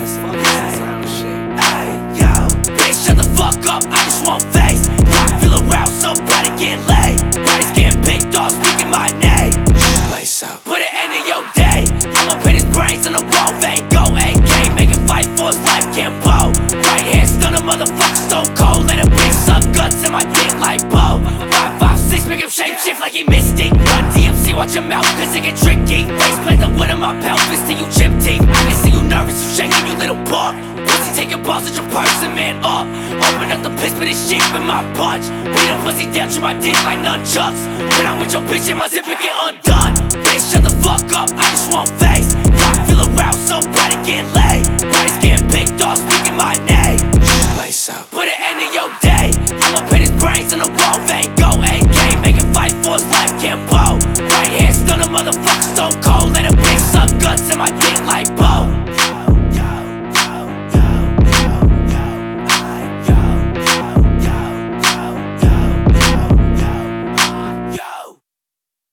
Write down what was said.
Hey, yo, bitch, shut the fuck up, I just want face. I feel around, somebody get laid. Body's getting picked off, speaking my name. Place up, put an end to your day. I'ma put his brains on the wall, Van Gogh, AK, make him fight for his life, can't bow. Right hand stun a motherfucker stone cold. Let a bitch suck guts in my dick like Bo. 5, 5, 6, make him shape shift like he Mystic. Run DMC, watch your mouth, cause it get tricky. Face plant the wood in my pelvis till you chip teeth. I can see you nervous, you shaking, you little punk. Pussy take your balls at your person, man up. Open up the piss, but it's sheep in my punch. Beat a pussy down to my dick like nunchucks. When I'm with your bitch and my zipper get undone. Bitch, shut the fuck up, I just want face. I feel around, somebody get laid. Body's getting picked off, speaking my name. Place up, put an end to your day. I'ma put his brains on the wall, Van Gogh, AK, make him fight for his life, can't bow. Right hand stun a motherfucker stone cold.